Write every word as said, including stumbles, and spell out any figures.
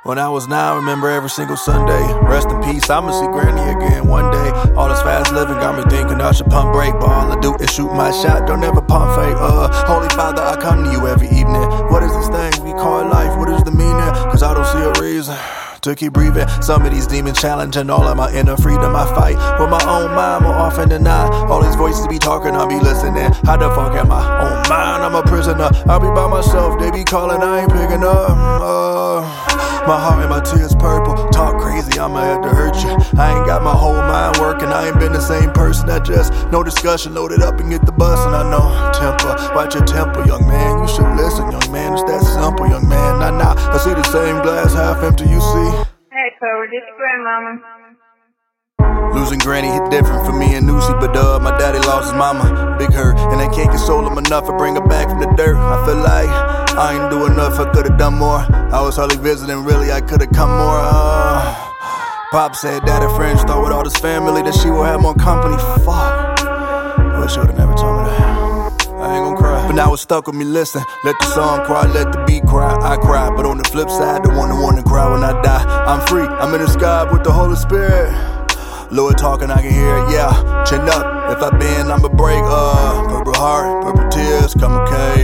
When I was nine, remember every single Sunday. Rest in peace, I'ma see Granny again one day. All this fast living got me thinking I should pump brake. But all I do is shoot my shot, don't ever pump fake. Uh, Holy Father, I come to you every evening. What is this thing we call life? What is the meaning? Cause I don't see a reason to keep breathing. Some of these demons challenging all of my inner freedom. I fight with my own mind more often than not. All these voices be talking, I'll be listening. How the fuck am I on mine? I'm a prisoner. I'll be by myself, they be calling, I ain't picking up. Uh, my heart and my tears purple. Talk crazy, I'ma have to hurt you. I ain't got my whole mind working. I ain't been the same person. I just no discussion, load it up and get the bus. And I know temper, watch your temper, young man. You should listen, young man. It's that simple, young man. Nah, nah, I see the same glass half empty. You see? Hey, Cody, this your grandmama. Losing Granny hit different for me and Nucy, but uh, my daddy lost his mama. Big hurt, and I can't console him enough to bring her back from the dirt. I feel like I ain't do enough, I could've done more. I was hardly visiting, really, I could've come more. Uh, Pop said that a friend thought with all this family that she will have more company. Fuck, I wish she would've never told me that. I ain't gon' cry, but now it's stuck with me. Listen, let the song cry, let the beat cry. I cry, but on the flip side, the one that wanna cry when I die. I'm free, I'm in the sky with the Holy Spirit. Lord talking, I can hear it, yeah. Chin up, if I bend, I'ma break. Uh, purple heart, purple tears, come okay.